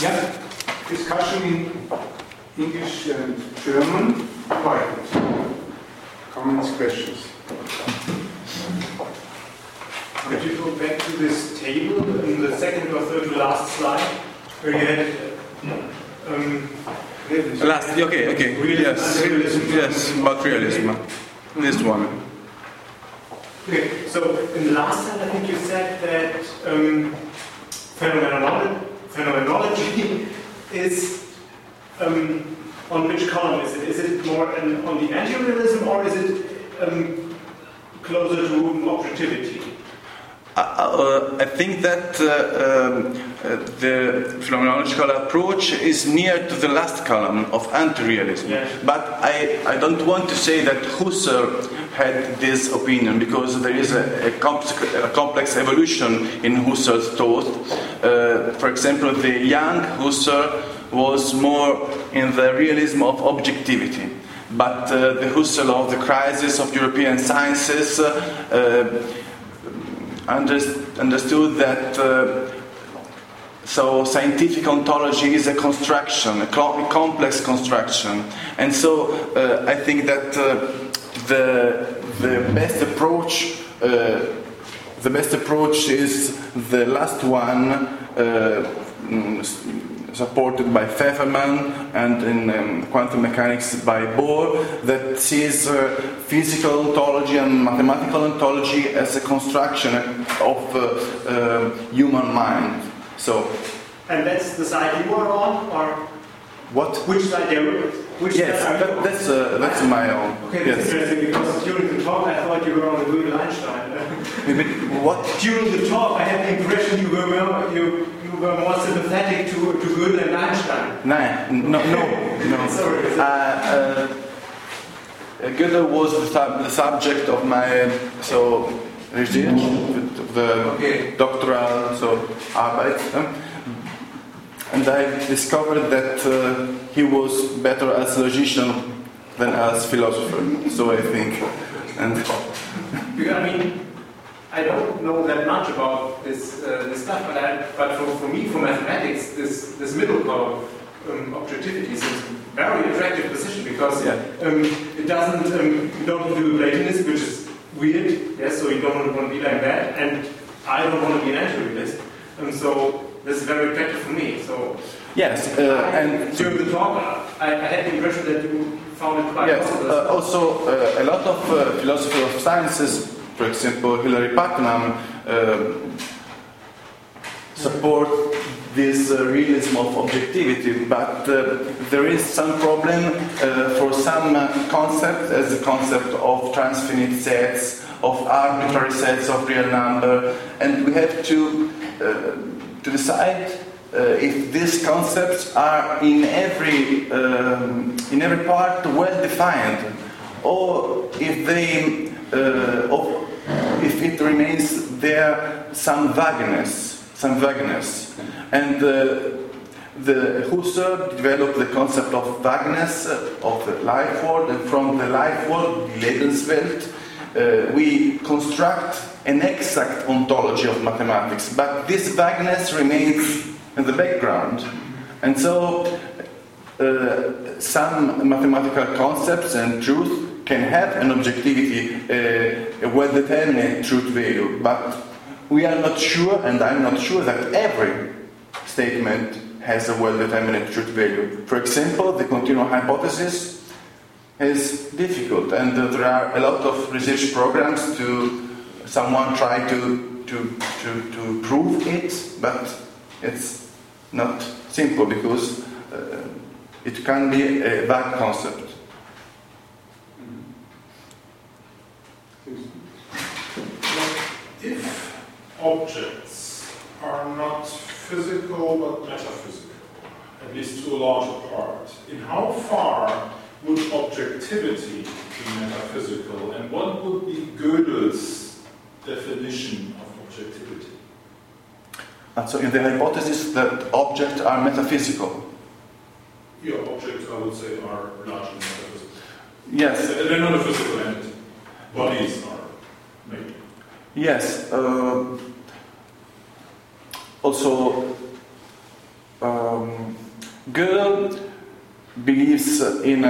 Yeah, discussion in English and German. Right. Comments, questions? Could you go back to this table in the second or third to last slide where you had okay. Yes, about realism. This one. Okay, so in the last slide, I think you said that phenomenology is on which column is it? Is it more on the anti-realism or is it closer to objectivity? I think that the phenomenological approach is near to the last column of anti-realism. Yeah. But I don't want to say that Husserl had this opinion, because there is a complex evolution in Husserl's thought. For example, the young Husserl was more in the realism of objectivity. But the Husserl of the crisis of European sciences understood that so scientific ontology is a construction, a complex construction, and so I think that the best approach is the last one, supported by Pfefferman, and in quantum mechanics by Bohr, that sees physical ontology and mathematical ontology as a construction of human mind. So, and that's the side you are on, or what? Which side you? Yes, that's my own. Okay, that's yes. interesting, because during the talk I thought you were on the Gödel Einstein. What? During the talk I had the impression you were more sympathetic to Gödel and Einstein. No. Sorry. Gödel was the subject of my research, the doctoral Arbeit, and I discovered that he was better as logician than as philosopher. So I think, and because I mean, I don't know that much about this stuff, but for me, for mathematics, this middle column, objectivity, is a very attractive position, because it doesn't you don't do Platonist, which is weird. Yes, so you don't want to be like that, and I don't want to be an anti-realist, and so this is very attractive for me. So yes, and during the talk, I had the impression that you found it quite possible. Also, a lot of philosophy of sciences, for example, Hilary Putnam, support this realism of objectivity, but there is some problem for some concepts, as the concept of transfinite sets, of arbitrary sets of real number, and we have to decide if these concepts are in every part well defined, or if they if it remains there some vagueness, and the Husserl developed the concept of vagueness of the life world, and from the life world, the Lebenswelt, we construct an exact ontology of mathematics, but this vagueness remains in the background, and so some mathematical concepts and truth can have an objectivity, a well-determined truth value, but we are not sure, and I'm not sure, that every statement has a well-determined truth value. For example, the continuum hypothesis is difficult, and there are a lot of research programs to someone try to prove it, but it's not simple, because it can be a bad concept. If objects are not physical but metaphysical, at least to a larger part, in how far would objectivity be metaphysical, and what would be Gödel's definition of objectivity? And so in the hypothesis that objects are metaphysical. Yeah, objects, I would say, are largely metaphysical. Yes. They're not a physical entity. Bodies are, maybe. Yes. Also, Gödel believes in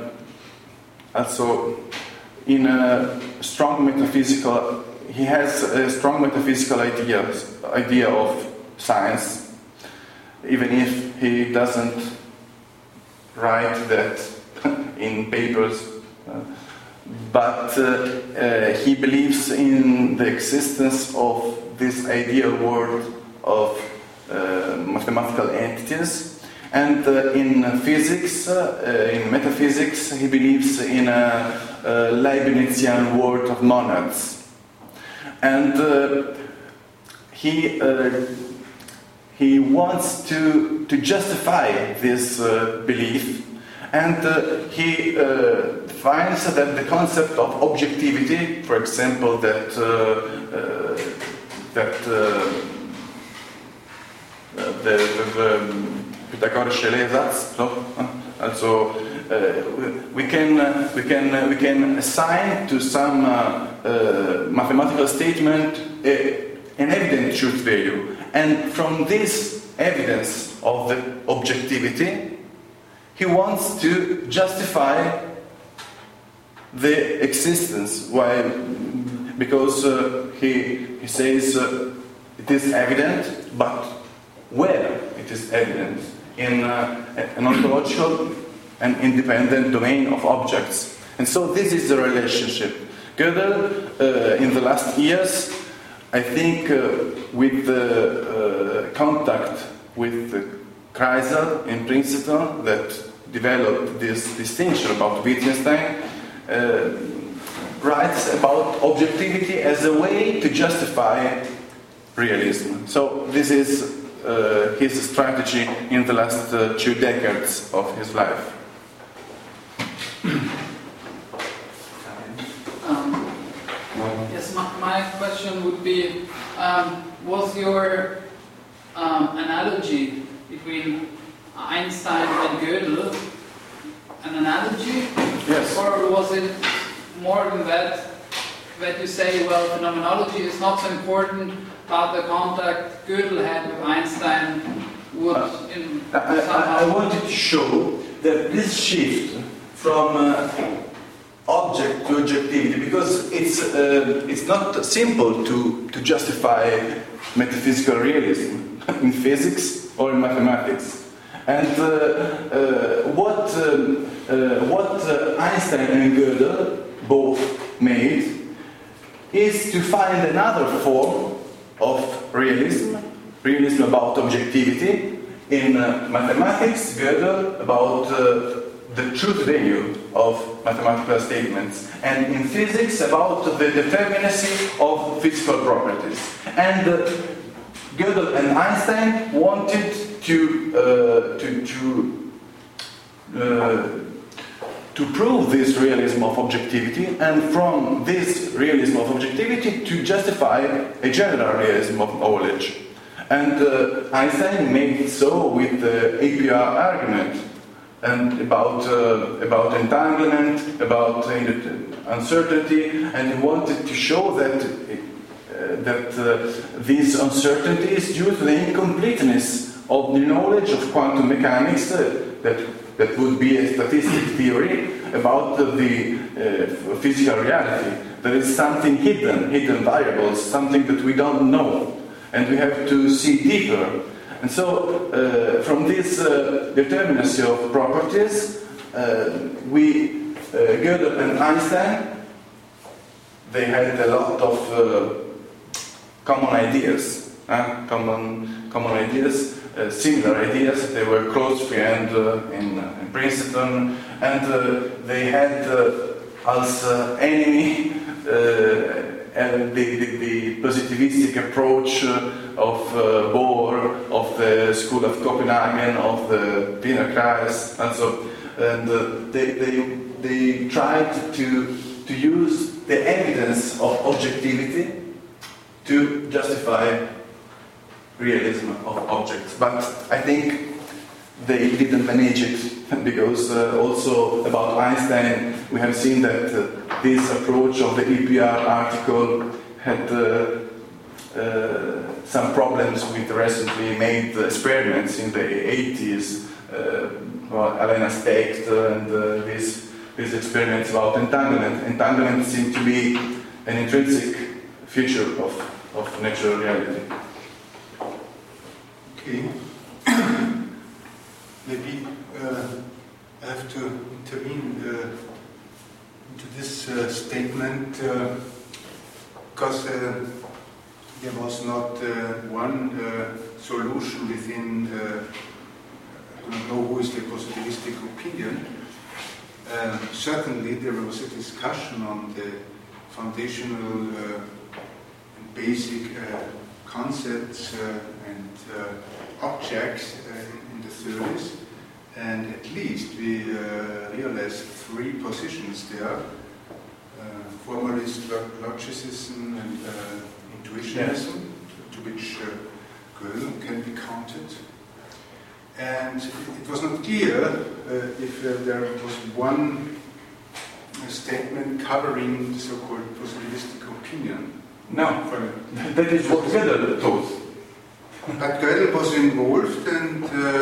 also in a strong metaphysical. He has a strong metaphysical idea of science, even if he doesn't write that in papers. But he believes in the existence of this ideal world of mathematical entities, and in physics, in metaphysics, he believes in a Leibnizian world of monads. And he wants to justify this belief, and he finds that the concept of objectivity, for example, that the Pythagorean Ersatz, also we can assign to some mathematical statement an evident truth value, and from this evidence of the objectivity, he wants to justify the existence. Why? Because he says it is evident, but where it is evident? In an ontological and independent domain of objects. And so this is the relationship. Gödel, in the last years, I think with the contact with Kreisel in Princeton that developed this distinction about Wittgenstein, writes about objectivity as a way to justify realism. So this is his strategy in the last 2 decades of his life. Yes, my question would be, was your analogy between Einstein and Gödel an analogy? Yes. Or was it more than that you say, well, phenomenology is not so important, but the contact Gödel had with Einstein would I wanted to show that this shift from object to objectivity, because it's not simple to justify metaphysical realism in physics or in mathematics. And what Einstein and Gödel both made is to find another form of realism about objectivity. In mathematics, Gödel about the truth value of mathematical statements, and in physics about the determinacy of physical properties. And Gödel and Einstein wanted to prove this realism of objectivity, and from this realism of objectivity to justify a general realism of knowledge. And Einstein made so with the APR argument, and about entanglement, about uncertainty, and he wanted to show that this uncertainty is due to the incompleteness of the knowledge of quantum mechanics, that would be a statistic theory about the physical reality. There is something hidden variables, something that we don't know, and we have to see deeper. And so, from this determinacy of properties, Gödel and Einstein, they had a lot of common ideas, similar ideas. They were close friends in Princeton, and they had as enemy the positivistic approach of Bohr, of the School of Copenhagen, of the Wiener Kreis, and so. And they tried to use the evidence of objectivity to justify realism of objects. But I think they didn't manage it, because also about Einstein, we have seen that this approach of the EPR article had some problems with recently made experiments in the 80s, Elena Specht and these experiments about entanglement. Entanglement seems to be an intrinsic feature of natural reality. Okay. Maybe I have to intervene into this statement because there was not one solution within, I don't know who is the positivistic opinion. Certainly there was a discussion on the foundational and basic concepts and objects in the 30s, and at least we realized three positions there: formalist logicism and intuitionism, to which Gödel can be counted. And it was not clear if there was one statement covering the so-called positivistic opinion. No, that is what Gödel taught. But Gödel was involved and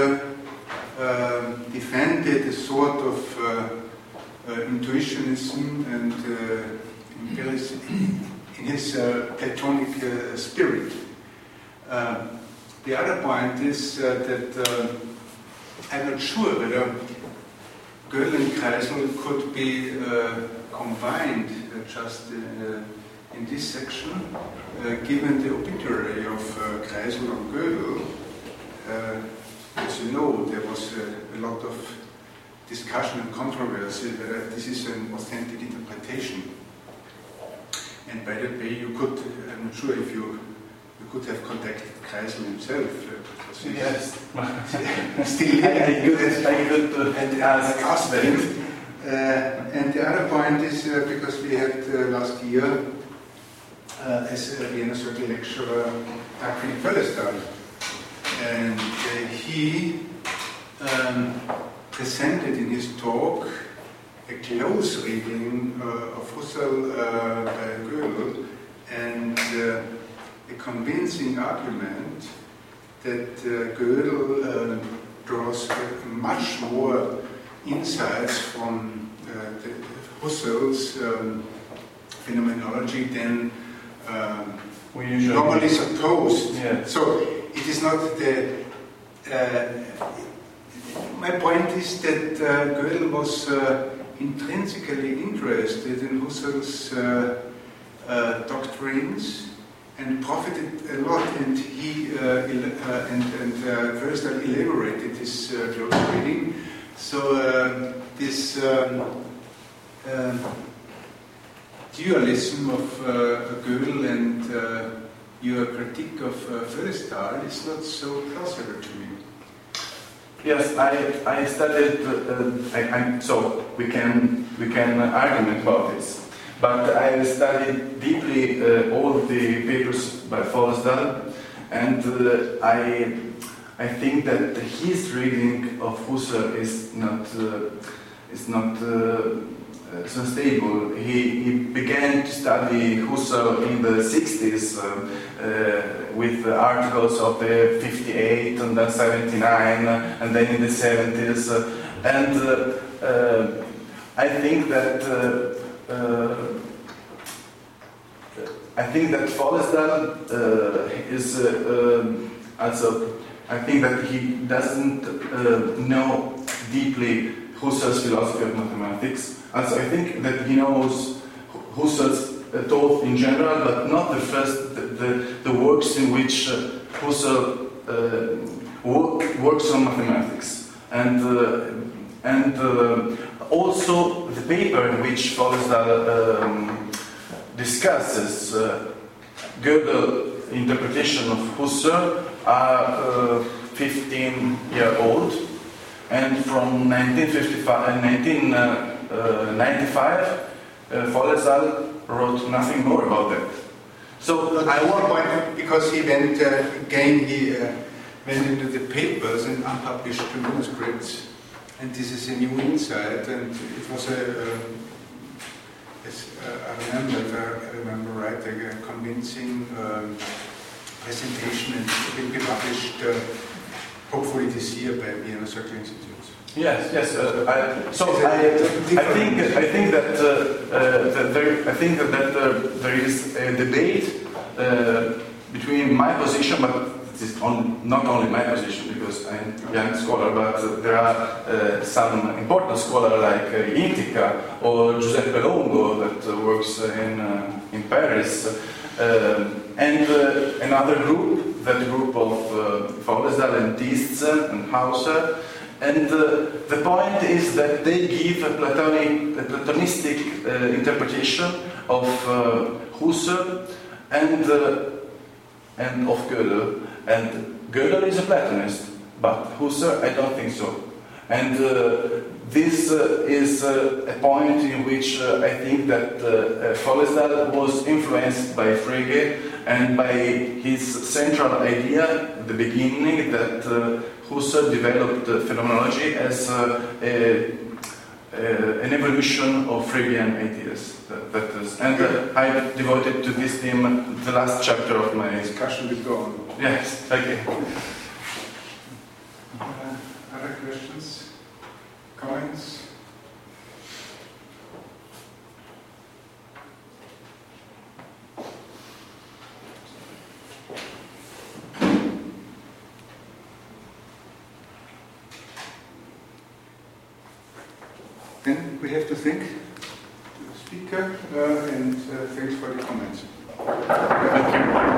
defended a sort of intuitionism and empiricism in his Platonic spirit. The other point is that I'm not sure whether Gödel and Kreisel could be combined just in this section, given the obituary of Kreisel and Gödel. As you know, there was a lot of discussion and controversy whether this is an authentic interpretation. And by that way, you could, I'm not sure if you could have contacted Kreisel himself. Yes. Still I could and asked him. And the other point is because we had last year as a Vienna Circle lecturer Dagfinn Föllestal, and he presented in his talk a close reading of Husserl by Gödel, and a convincing argument that Gödel draws much more insights from Husserl's phenomenology than we usually normally supposed. Yeah. So it is not the. My point is that Gödel was intrinsically interested in Husserl's doctrines and profited a lot, and he first elaborated his close reading. So this dualism of Gödel and your critique of Föllestal is not so plausible to me. Yes, I studied. So we can argue about this. But I studied deeply all the papers by Föllestal, and I think that his reading of Husserl is not so stable. He began to study Husserl in the 60s with articles of the 58 and then 79 and then in the 70s, and I think that Föllestal is also. I think that he doesn't know deeply Husserl's philosophy of mathematics. Also, I think that he knows Husserl's thought in general, but not the works in which Husserl works on mathematics, and also the paper in which Föllestal discusses Gödel's interpretation of Husserl are 15-year-old, and from 1955 and 1995, Föllestal wrote nothing more about that. So I want point because he went again. He went into the papers and unpublished manuscripts, and this is a new insight. And it was if I remember right, a convincing presentation and will be published hopefully this year by Vienna Circle Institute. Yes, yes. I think that there is a debate between my position, but it is not only my position because I'm a young scholar, but there are some important scholars like Intica or Giuseppe Longo that works in Paris, and another group, that group of Forrestal and Tietze and Hauser. And the point is that they give a Platonistic interpretation of Husserl and of Gödel. And Gödel is a Platonist, but Husserl, I don't think so. And this is a point in which I think that Forrestal was influenced by Frege and by his central idea at the beginning that Husserl developed phenomenology as an evolution of Fregean ideas. And I devoted to this theme the last chapter of my Discussion will go on. Yes, okay. Other questions? Comments? Then we have to thank the speaker and thanks for the comments. Thank you.